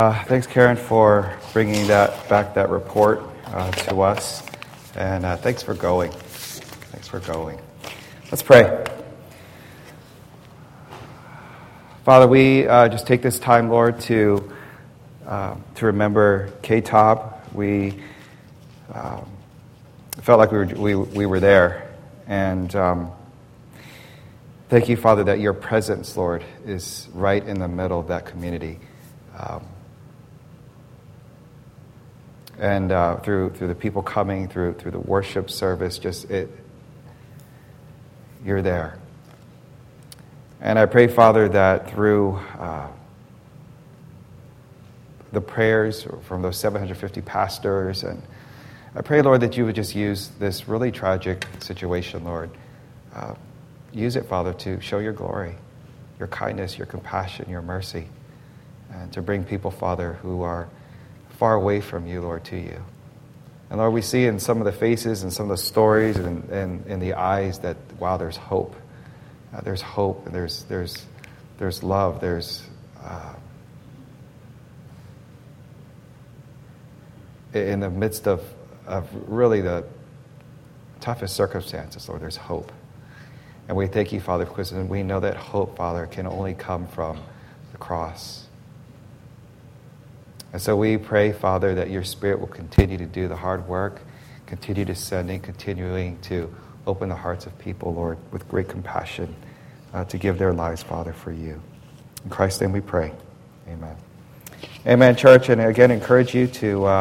Thanks, Karen, for bringing that report to us, and thanks for going. Let's pray. Father, we just take this time, Lord, to remember K-Tob. We felt like we were there, and thank you, Father, that your presence, Lord, is right in the middle of that community. And through the people coming, through the worship service, you're there. And I pray, Father, that through the prayers from those 750 pastors, and I pray, Lord, that you would just use this really tragic situation, Lord. Use it, Father, to show your glory, your kindness, your compassion, your mercy, and to bring people, Father, who are far away from you, Lord, to you. And Lord, we see in some of the faces and some of the stories and in the eyes that, wow, there's hope. There's hope, and there's love, there's in the midst of really the toughest circumstances, Lord, there's hope. And we thank you, Father, because we know that hope, Father, can only come from the cross. And so we pray, Father, that your Spirit will continue to do the hard work, continue to sending, continuing to open the hearts of people, Lord, with great compassion to give their lives, Father, for you. In Christ's name we pray. Amen. Amen, church. And again, encourage you to go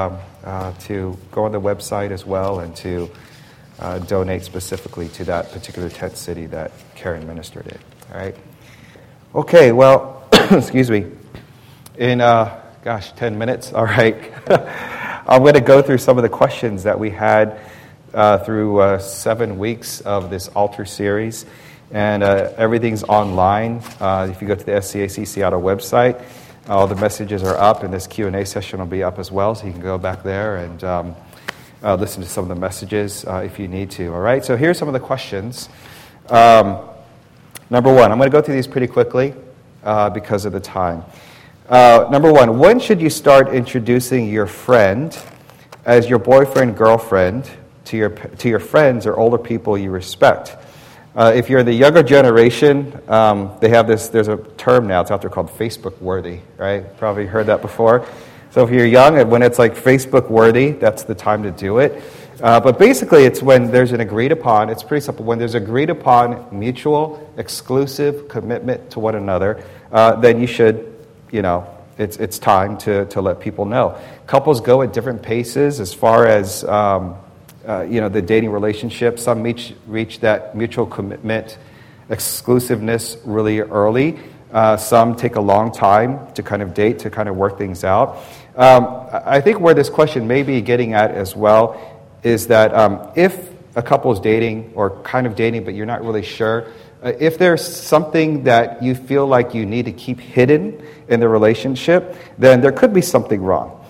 on the website as well and to donate specifically to that particular tent city that Karen ministered in. All right? Okay, well, excuse me. In 10 minutes. All right. I'm going to go through some of the questions that we had through 7 weeks of this altar series. And everything's online. If you go to the SCAC Seattle website, all the messages are up, and this Q&A session will be up as well, so you can go back there and listen to some of the messages if you need to. All right. So here's some of the questions. Number one, I'm going to go through these pretty quickly because of the time. Number one, when should you start introducing your friend as your boyfriend, girlfriend to your friends or older people you respect? If you're the younger generation, they have there's a term now, it's out there called Facebook worthy, right? Probably heard that before. So if you're young, and when it's like Facebook worthy, that's the time to do it. But basically, it's when there's an agreed upon, it's pretty simple, when there's agreed upon mutual, exclusive commitment to one another, then you should, it's time to let people know. Couples go at different paces as far as, the dating relationship. Some reach that mutual commitment, exclusiveness really early. Some take a long time to kind of date, to kind of work things out. I think where this question may be getting at as well is that if a couple is dating or kind of dating, but you're not really sure, if there's something that you feel like you need to keep hidden in the relationship, then there could be something wrong.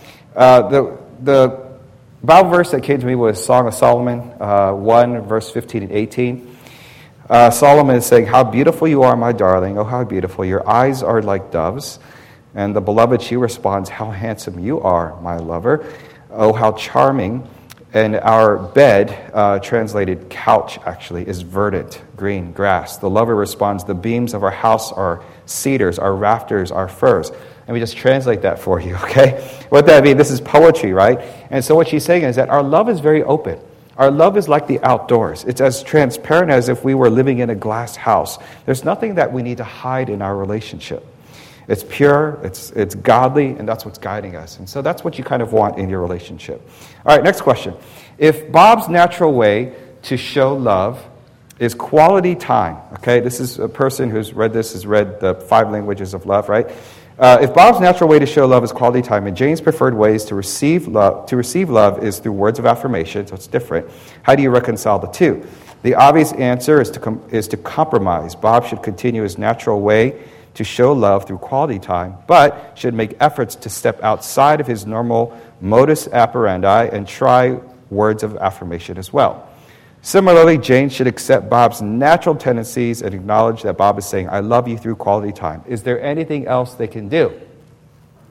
The Bible verse that came to me was Song of Solomon 1, verse 15 and 18. Solomon is saying, "How beautiful you are, my darling. Oh, how beautiful. Your eyes are like doves." And the beloved, she responds, "How handsome you are, my lover. Oh, how charming." And our bed, translated couch actually, is verdant, green grass. The lover responds, "The beams of our house are cedars, our rafters are firs." And we just translate that for you, okay? What that means, this is poetry, right? And so what she's saying is that our love is very open. Our love is like the outdoors. It's as transparent as if we were living in a glass house. There's nothing that we need to hide in our relationship. It's pure, it's godly, and that's what's guiding us. And so that's what you kind of want in your relationship. All right, next question. If Bob's natural way to show love is quality time, okay? This is a person who's read this, has read the 5 languages of love, right? If Bob's natural way to show love is quality time, and Jane's preferred ways to receive love is through words of affirmation, so it's different, how do you reconcile the two? The obvious answer is to compromise. Bob should continue his natural way to show love through quality time, but should make efforts to step outside of his normal modus operandi and try words of affirmation as well. Similarly, Jane should accept Bob's natural tendencies and acknowledge that Bob is saying, "I love you" through quality time. Is there anything else they can do?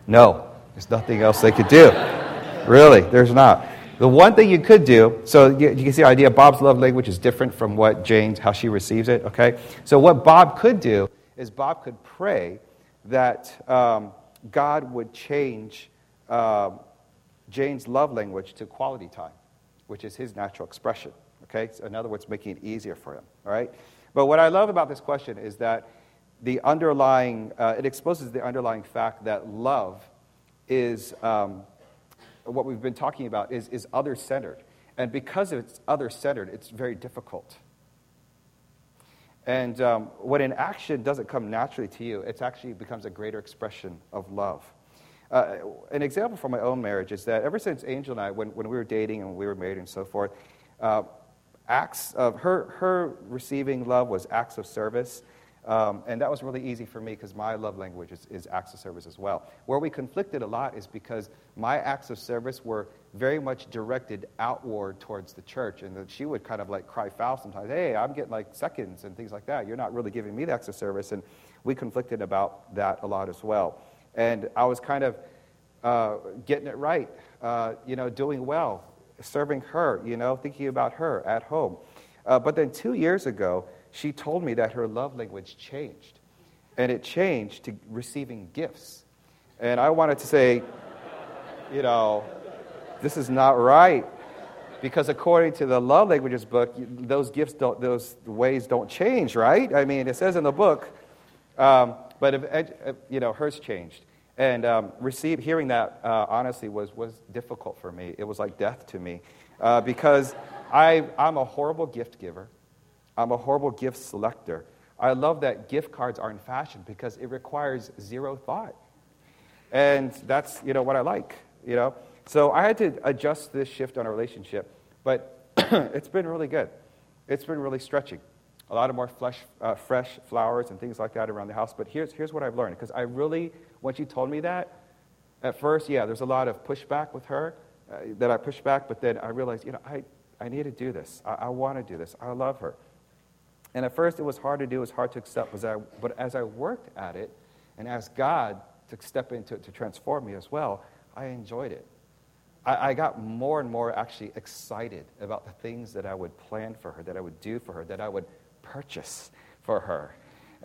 No, there's nothing else they could do. Really, there's not. The one thing you could do, so you can see the idea, Bob's love language is different from what Jane's, how she receives it, okay? So what Bob could do is Bob could pray that God would change Jane's love language to quality time, which is his natural expression, okay? So in other words, making it easier for him, all right? But what I love about this question is that the underlying, it exposes the underlying fact that love is, what we've been talking about is other-centered. And because it's other-centered, it's very difficult. And when an action doesn't come naturally to you, it actually becomes a greater expression of love. An example from my own marriage is that ever since Angel and I, when we were dating and we were married and so forth, acts of her receiving love was acts of service. And that was really easy for me because my love language is acts of service as well. Where we conflicted a lot is because my acts of service were very much directed outward towards the church. And that she would kind of like cry foul sometimes. Hey, I'm getting like seconds and things like that. You're not really giving me the acts of service. And we conflicted about that a lot as well. And I was kind of getting it right, doing well, serving her, thinking about her at home. But then 2 years ago, she told me that her love language changed. And it changed to receiving gifts. And I wanted to say, this is not right. Because according to the love languages book, those ways don't change, right? I mean, it says in the book, but hers changed. And hearing that, honestly, was difficult for me. It was like death to me. Because I'm a horrible gift giver. I'm a horrible gift selector. I love that gift cards are in fashion because it requires zero thought. And that's, what I like, So I had to adjust this shift on our relationship, but it's been really good. It's been really stretching. A lot of more fresh flowers and things like that around the house. But here's what I've learned, because I really, when she told me that, at first, there's a lot of pushback with her, that I pushed back, but then I realized, I need to do this. I want to do this. I love her. And at first, it was hard to do. It was hard to accept. But as I worked at it and asked God to step into it to transform me as well, I enjoyed it. I got more and more actually excited about the things that I would plan for her, that I would do for her, that I would purchase for her.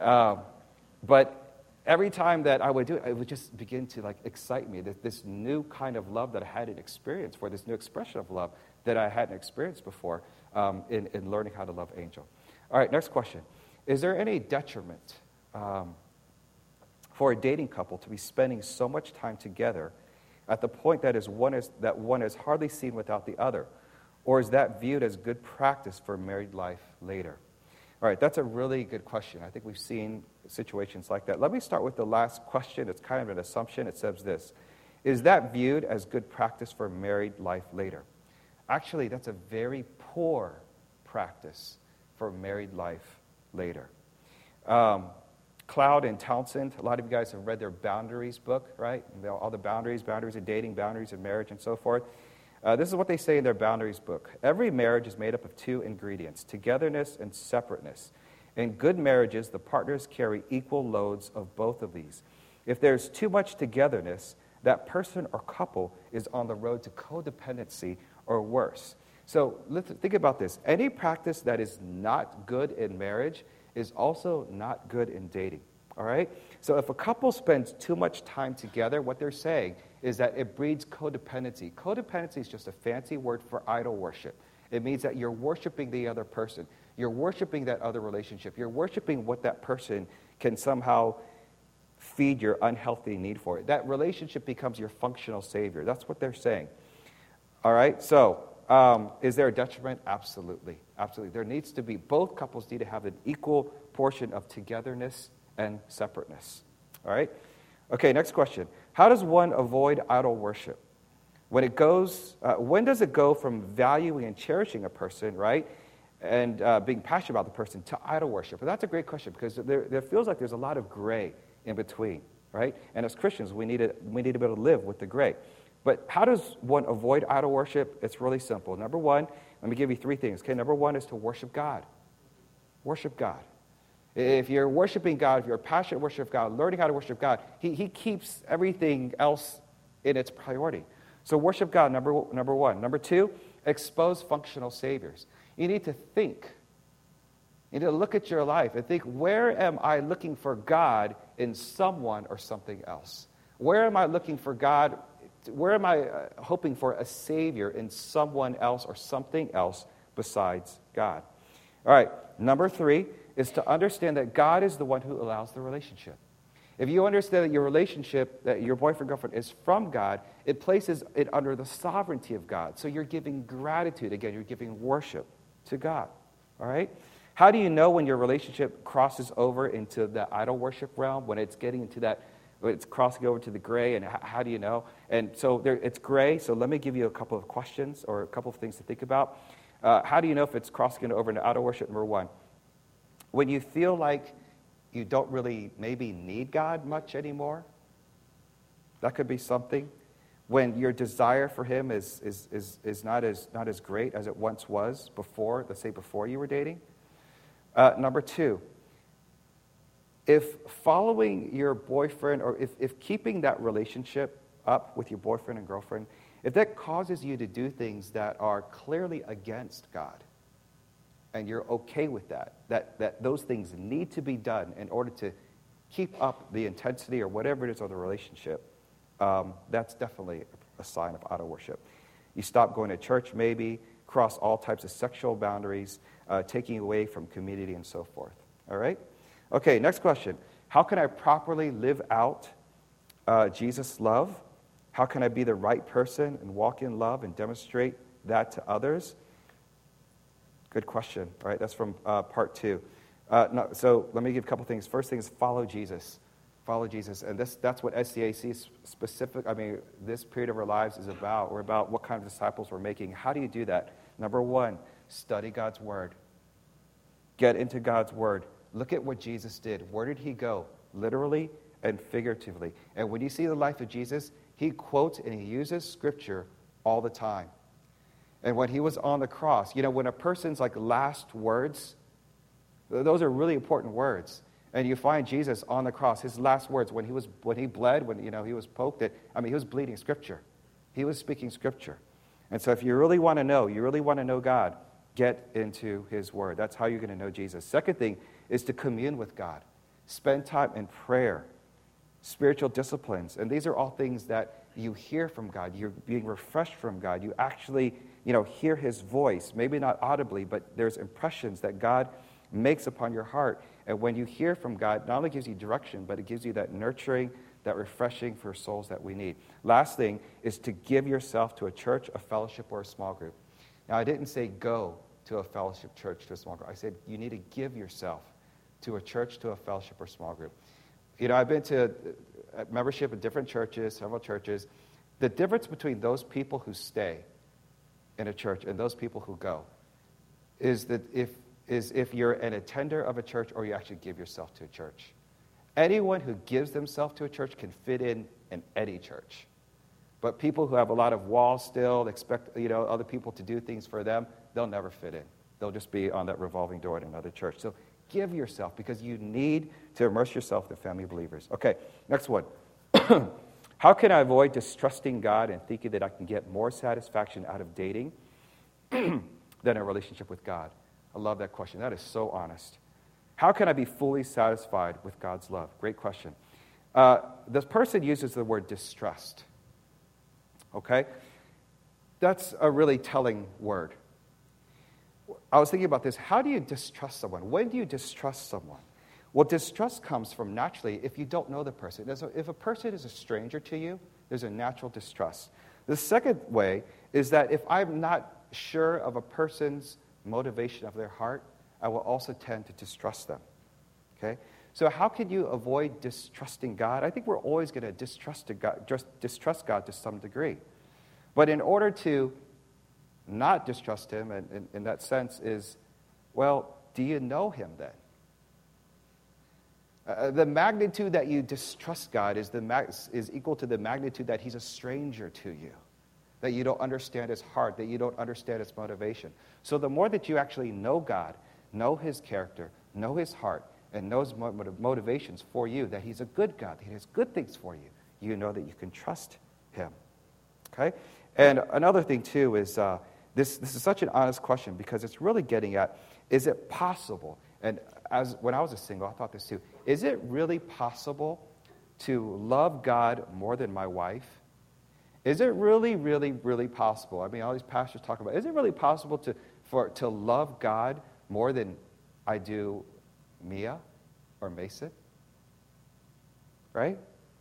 But every time that I would do it, it would just begin to excite me. This new kind of love that I hadn't experienced before, this new expression of love that I hadn't experienced before in learning how to love Angel. All right, next question. Is there any detriment for a dating couple to be spending so much time together at the point that one is hardly seen without the other? Or is that viewed as good practice for married life later? All right, that's a really good question. I think we've seen situations like that. Let me start with the last question. It's kind of an assumption. It says this: is that viewed as good practice for married life later? Actually, that's a very poor practice for married life later. Cloud and Townsend, a lot of you guys have read their Boundaries book, right? All the boundaries of dating, boundaries of marriage, and so forth. This is what they say in their Boundaries book. Every marriage is made up of two ingredients, togetherness and separateness. In good marriages, the partners carry equal loads of both of these. If there's too much togetherness, that person or couple is on the road to codependency or worse. So let's think about this. Any practice that is not good in marriage is also not good in dating, all right? So if a couple spends too much time together, what they're saying is that it breeds codependency. Codependency is just a fancy word for idol worship. It means that you're worshiping the other person. You're worshiping that other relationship. You're worshiping what that person can somehow feed your unhealthy need for. That relationship becomes your functional savior. That's what they're saying. All right, so is there a detriment? Absolutely. Absolutely. There needs to be, both couples need to have an equal portion of togetherness and separateness. All right? Okay, next question. How does one avoid idol worship? When does it go from valuing and cherishing a person, right, and being passionate about the person, to idol worship? And that's a great question, because there feels like there's a lot of gray in between, right? And as Christians, we need to be able to live with the gray. But how does one avoid idol worship? It's really simple. Number one, let me give you three things. Okay, number one is to worship God. Worship God. If you're worshiping God, if you're a passionate worshiper of God, learning how to worship God, he keeps everything else in its priority. So worship God, number one. Number two, expose functional saviors. You need to think. You need to look at your life and think, where am I looking for God in someone or something else? Where am I looking for God? Where am I hoping for a savior in someone else or something else besides God? All right, number three is to understand that God is the one who allows the relationship. If you understand that your relationship, that your boyfriend, girlfriend is from God, it places it under the sovereignty of God. So you're giving gratitude. Again, you're giving worship to God. All right? How do you know when your relationship crosses over into the idol worship realm, when it's getting into that, when it's crossing over to the gray, and how do you know? And so it's gray, so let me give you a couple of questions or a couple of things to think about. How do you know if it's crossing over into idol worship? Number one, when you feel like you don't really maybe need God much anymore, that could be something. When your desire for him is not as great as it once was before, let's say before you were dating. Number two, if following your boyfriend or if keeping that relationship up with your boyfriend and girlfriend, if that causes you to do things that are clearly against God, and you're okay with that those things need to be done in order to keep up the intensity or whatever it is of the relationship, that's definitely a sign of idol worship. You stop going to church maybe, cross all types of sexual boundaries, taking away from community and so forth. All right? Okay, next question. How can I properly live out Jesus' love? How can I be the right person and walk in love and demonstrate that to others? Good question. All right, that's from part two. So let me give a couple things. First thing is follow Jesus. Follow Jesus. And that's what SCAC specific, this period of our lives is about. We're about what kind of disciples we're making. How do you do that? Number one, study God's Word. Get into God's Word. Look at what Jesus did. Where did he go? Literally and figuratively. And when you see the life of Jesus, he quotes and he uses Scripture all the time. And when he was on the cross, when a person's last words, those are really important words. And you find Jesus on the cross, his last words, when he bled, when he was poked, he was bleeding Scripture. He was speaking Scripture. And so if you really want to know God, get into his Word. That's how you're going to know Jesus. Second thing is to commune with God. Spend time in prayer, spiritual disciplines. And these are all things that you hear from God. You're being refreshed from God. You actually hear his voice, maybe not audibly, but there's impressions that God makes upon your heart. And when you hear from God, not only gives you direction, but it gives you that nurturing, that refreshing for souls that we need. Last thing is to give yourself to a church, a fellowship, or a small group. Now, I didn't say go to a fellowship, church, to a small group. I said you need to give yourself to a church, to a fellowship, or small group. I've been to membership in different churches, several churches. The difference between those people who stay in a church and those people who go is that if you're an attender of a church or you actually give yourself to a church. Anyone who gives themselves to a church can fit in any church. But people who have a lot of walls still, expect other people to do things for them, they'll never fit in. They'll just be on that revolving door in another church. So give yourself, because you need to immerse yourself in the family of believers. Okay, next one. How can I avoid distrusting God and thinking that I can get more satisfaction out of dating than a relationship with God? I love that question. That is so honest. How can I be fully satisfied with God's love? Great question. This person uses the word distrust. Okay? That's a really telling word. I was thinking about this. How do you distrust someone? When do you distrust someone? Well, distrust comes from naturally if you don't know the person. If a person is a stranger to you, there's a natural distrust. The second way is that if I'm not sure of a person's motivation of their heart, I will also tend to distrust them. Okay? So how can you avoid distrusting God? I think we're always going to distrust God to some degree. But in order to not distrust him, and in that sense is, well, do you know him then? The magnitude that you distrust God is equal to the magnitude that he's a stranger to you, that you don't understand his heart, that you don't understand his motivation. So the more that you actually know God, know his character, know his heart, and knows motivations for you, that he's a good God, that he has good things for you, you know that you can trust him. Okay? And another thing, too, is this is such an honest question because it's really getting at, is it possible? And when I was a single, I thought this, too. Is it really possible to love God more than my wife? Is it really, really, really possible? I mean, all these pastors talk about, is it really possible to love God more than I do Mia or Mason? Right?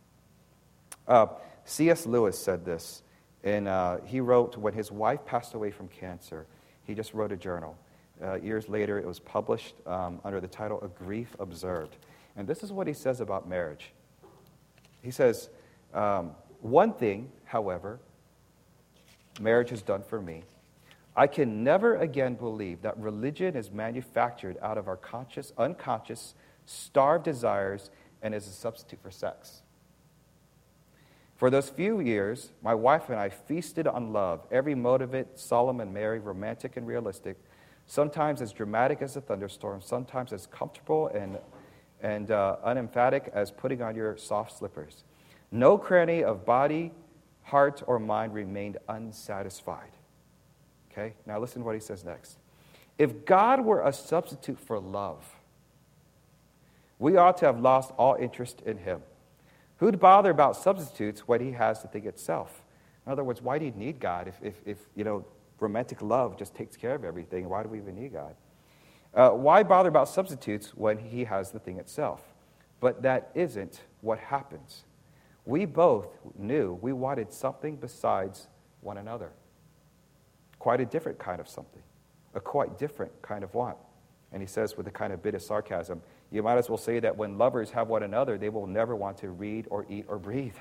C.S. Lewis said this, and he wrote, when his wife passed away from cancer, he just wrote a journal. Years later, it was published under the title, A Grief Observed. And this is what he says about marriage. He says, one thing, however, marriage has done for me. I can never again believe that religion is manufactured out of our conscious, unconscious, starved desires and is a substitute for sex. For those few years, my wife and I feasted on love, every motivate, solemn and merry, romantic and realistic, sometimes as dramatic as a thunderstorm, sometimes as comfortable and unemphatic as putting on your soft slippers. No cranny of body, heart, or mind remained unsatisfied. Okay, now listen to what he says next. If God were a substitute for love, we ought to have lost all interest in him. Who'd bother about substitutes when he has the thing itself? In other words, why do you need God if romantic love just takes care of everything? Why do we even need God? Why bother about substitutes when he has the thing itself? But that isn't what happens. We both knew we wanted something besides one another. Quite a different kind of something. A quite different kind of want. And he says with a kind of bit of sarcasm, you might as well say that when lovers have one another, they will never want to read or eat or breathe.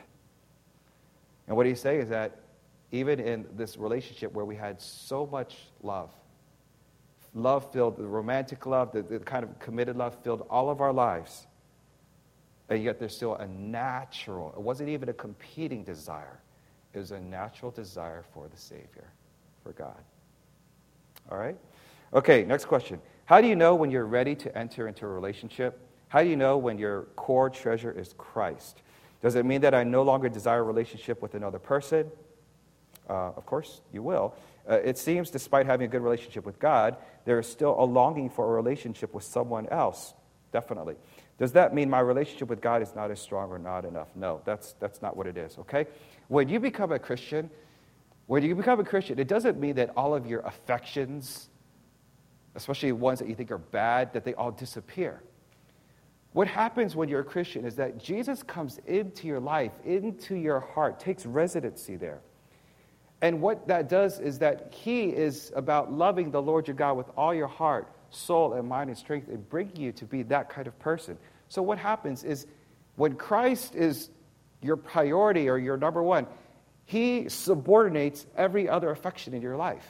And what he's saying is that even in this relationship where we had so much love filled, the romantic love, the kind of committed love filled all of our lives, and yet there's still a natural, it wasn't even a competing desire. It was a natural desire for the Savior, for God. All right? Okay, next question. How do you know when you're ready to enter into a relationship? How do you know when your core treasure is Christ? Does it mean that I no longer desire a relationship with another person? Of course, you will. It seems, despite having a good relationship with God, there is still a longing for a relationship with someone else. Definitely. Does that mean my relationship with God is not as strong or not enough? No, that's not what it is, okay? When you become a Christian, it doesn't mean that all of your affections, especially ones that you think are bad, that they all disappear. What happens when you're a Christian is that Jesus comes into your life, into your heart, takes residency there. And what that does is that he is about loving the Lord your God with all your heart, soul, and mind and strength, and bringing you to be that kind of person. So what happens is when Christ is your priority or your number one, he subordinates every other affection in your life.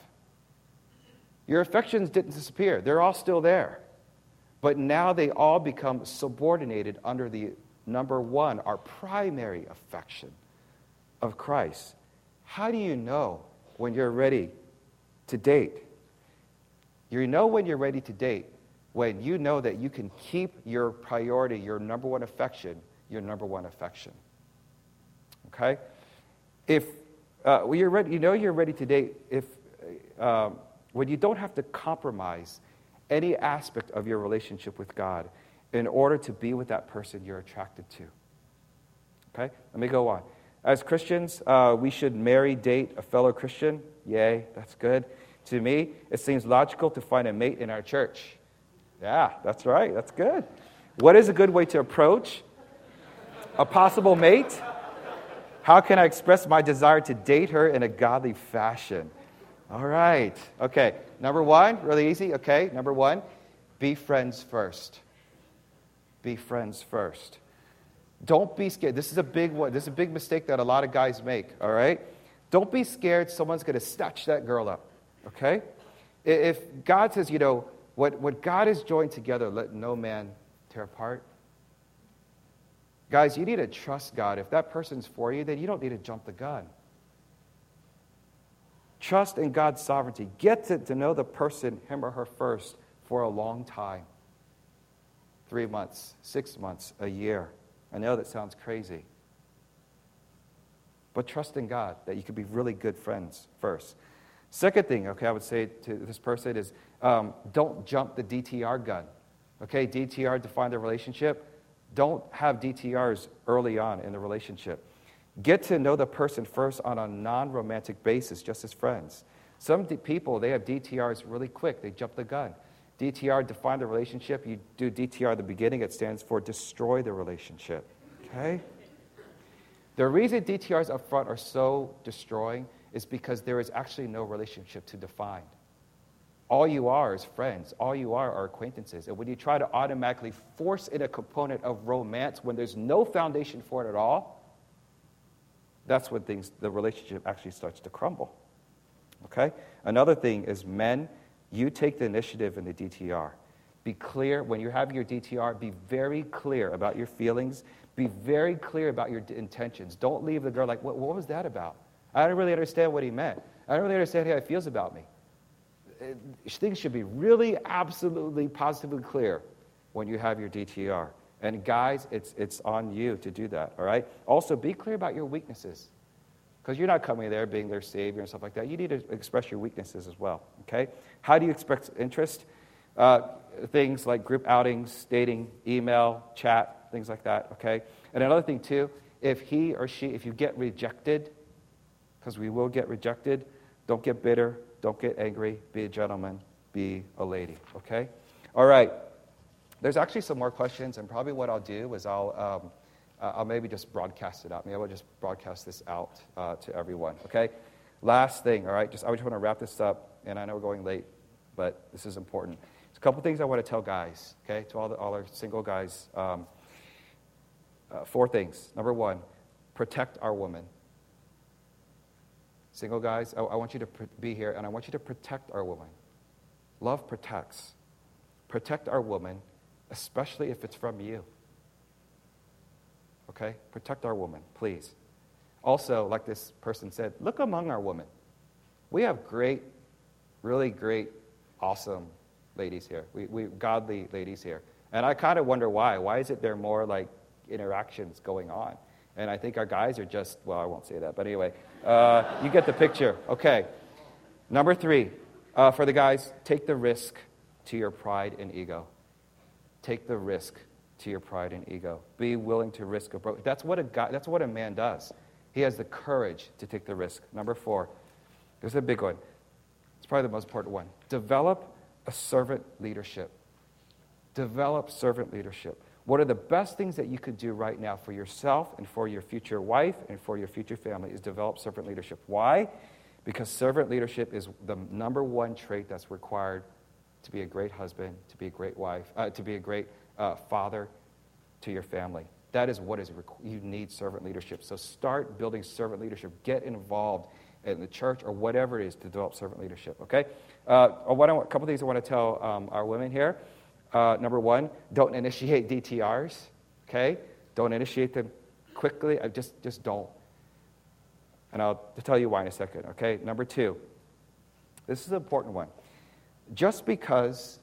Your affections didn't disappear. They're all still there. But now they all become subordinated under the number one, our primary affection of Christ. How do you know when you're ready to date? You know when you're ready to date when you know that you can keep your priority, your number one affection, your number one affection. Okay? If when you're ready, you know you're ready to date if when you don't have to compromise any aspect of your relationship with God in order to be with that person you're attracted to. Okay? Let me go on. As Christians, we should marry, date a fellow Christian. Yay, that's good. To me, it seems logical to find a mate in our church. Yeah, that's right. That's good. What is a good way to approach a possible mate? How can I express my desire to date her in a godly fashion? All right. Okay. Number one, really easy. Okay. Number one, be friends first. Be friends first. Don't be scared. This is a big one. This is a big mistake that a lot of guys make. All right. Don't be scared someone's going to snatch that girl up. Okay. If God says, what God has joined together, let no man tear apart. Guys, you need to trust God. If that person's for you, then you don't need to jump the gun. Trust in God's sovereignty. Get to know the person, him or her first, for a long time. 3 months, 6 months, a year. I know that sounds crazy. But trust in God that you can be really good friends first. Second thing, okay, I would say to this person is don't jump the DTR gun. Okay, DTR, define the relationship. Don't have DTRs early on in the relationship. Get to know the person first on a non-romantic basis, just as friends. Some people, they have DTRs really quick. They jump the gun. DTR, define the relationship. You do DTR at the beginning. It stands for destroy the relationship. Okay? The reason DTRs up front are so destroying is because there is actually no relationship to define. All you are is friends. All you are acquaintances. And when you try to automatically force in a component of romance when there's no foundation for it at all, that's when the relationship actually starts to crumble. Okay? Another thing is men, you take the initiative in the DTR. Be clear. When you have your DTR, be very clear about your feelings. Be very clear about your intentions. Don't leave the girl like, what was that about? I don't really understand what he meant. I don't really understand how he feels about me. Things should be really, absolutely, positively clear when you have your DTR. And guys, it's on you to do that, all right? Also, be clear about your weaknesses. Because you're not coming there being their savior and stuff like that. You need to express your weaknesses as well, okay? How do you express interest? Things like group outings, dating, email, chat, things like that, okay? And another thing, too, if he or she, if you get rejected, because we will get rejected, don't get bitter, don't get angry, be a gentleman, be a lady, okay? All right. There's actually some more questions, and probably what I'll do is I'll maybe just broadcast it out. Maybe I'll just broadcast this out to everyone, okay? Last thing, all right? I just want to wrap this up, and I know we're going late, but this is important. There's a couple things I want to tell guys, okay, to all our single guys. 4 things. Number 1, protect our woman. Single guys, I want you to be here, and I want you to protect our woman. Love protects. Protect our woman, especially if it's from you. Okay? Protect our woman, please. Also, like this person said, look among our women. We have great, really great, awesome ladies here. We godly ladies here. And I kind of wonder why. Why is it there are more like interactions going on? And I think our guys are just, well, I won't say that. But anyway, you get the picture. Okay. Number 3, for the guys, take the risk to your pride and ego. Take the risk to your pride and ego. Be willing to risk a broken. That's what a man does. He has the courage to take the risk. Number 4, there's a big one. It's probably the most important one. Develop a servant leadership. Develop servant leadership. What are the best things that you could do right now for yourself and for your future wife and for your future family is develop servant leadership. Why? Because servant leadership is the number 1 trait that's required to be a great husband, to be a great wife, to be a great father to your family. That is what you need servant leadership. So start building servant leadership. Get involved in the church or whatever it is to develop servant leadership, okay? A couple things I want to tell our women here. Number 1, don't initiate DTRs, okay? Don't initiate them quickly. Just don't. And I'll tell you why in a second, okay? Number 2, this is an important one. Just because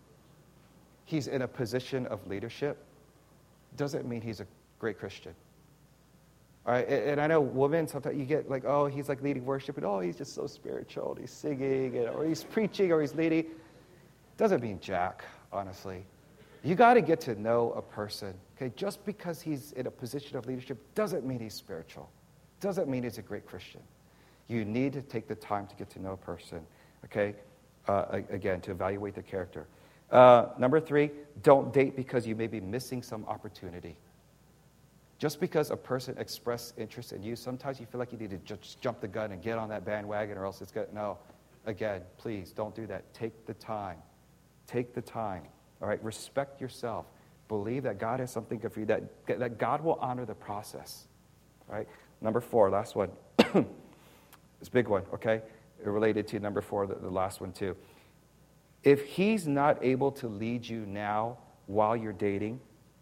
he's in a position of leadership doesn't mean he's a great Christian. All right? And I know women, sometimes you get like, oh, he's like leading worship, and oh, he's just so spiritual, and he's singing, or he's preaching, or he's leading. Doesn't mean jack, honestly. You got to get to know a person, okay? Just because he's in a position of leadership doesn't mean he's spiritual. Doesn't mean he's a great Christian. You need to take the time to get to know a person, okay? Again, to evaluate their character. Number 3, don't date because you may be missing some opportunity. Just because a person expressed interest in you, sometimes you feel like you need to just jump the gun and get on that bandwagon or else it's good. No. Again, please, don't do that. Take the time. Take the time. All right? Respect yourself. Believe that God has something good for you, that God will honor the process. All right? Number 4, last one. It's a big one, okay? Related to number 4, the last one too. If he's not able to lead you now while you're dating,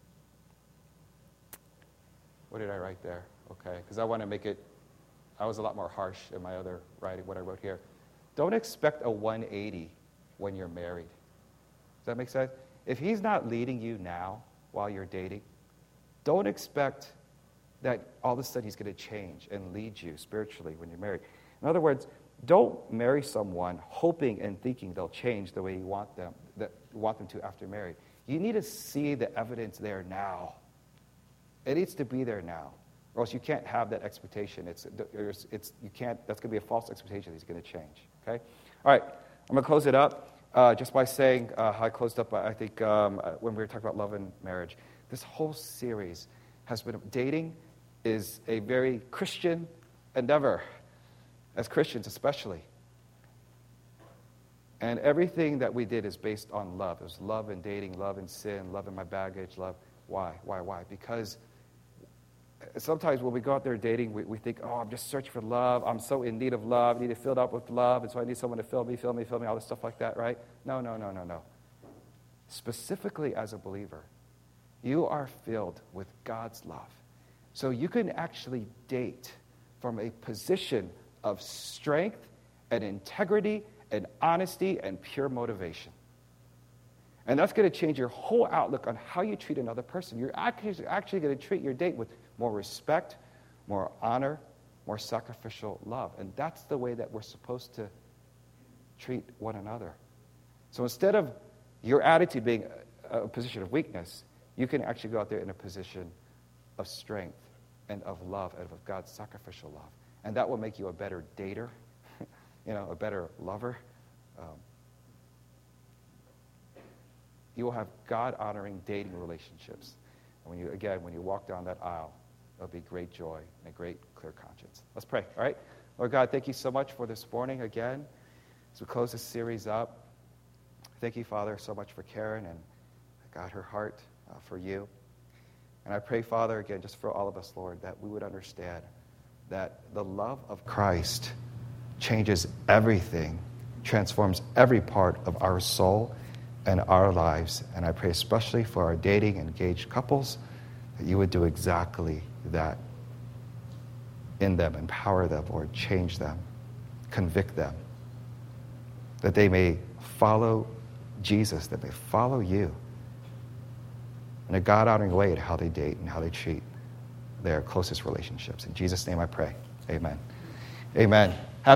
what did I write there? Okay, because I want to make it, I was a lot more harsh in my other writing, what I wrote here. Don't expect a 180 when you're married. Does that make sense? If he's not leading you now while you're dating, don't expect that all of a sudden he's going to change and lead you spiritually when you're married. In other words, don't marry someone hoping and thinking they'll change the way you want them to after married. You need to see the evidence there now. It needs to be there now, or else you can't have that expectation. You can't. That's going to be a false expectation that he's going to change. Okay. All right. I'm going to close it up just by saying how I closed up. I think when we were talking about love and marriage, this whole series has been dating is a very Christian endeavor, as Christians especially. And everything that we did is based on love. There's love in dating, love in sin, love in my baggage, love. Why? Because sometimes when we go out there dating, we think, oh, I'm just searching for love. I'm so in need of love. I need to fill it up with love, and so I need someone to fill me, all this stuff like that, right? No. Specifically as a believer, you are filled with God's love. So you can actually date from a position of strength and integrity and honesty and pure motivation. And that's going to change your whole outlook on how you treat another person. You're actually going to treat your date with more respect, more honor, more sacrificial love. And that's the way that we're supposed to treat one another. So instead of your attitude being a position of weakness, you can actually go out there in a position of strength and of love and of God's sacrificial love. And that will make you a better dater, a better lover. You will have God-honoring dating relationships. And when you walk down that aisle, there'll be great joy and a great clear conscience. Let's pray, all right? Lord God, thank you so much for this morning again. As we close this series up, thank you, Father, so much for Karen and God, her heart for you. And I pray, Father, again, just for all of us, Lord, that we would understand that the love of Christ changes everything, transforms every part of our soul and our lives. And I pray especially for our dating, engaged couples, that you would do exactly that in them, empower them, Lord, change them, convict them, that they may follow Jesus, that they follow you in a God-honoring way in how they date and how they treat their closest relationships. In Jesus' name I pray. Amen. Amen.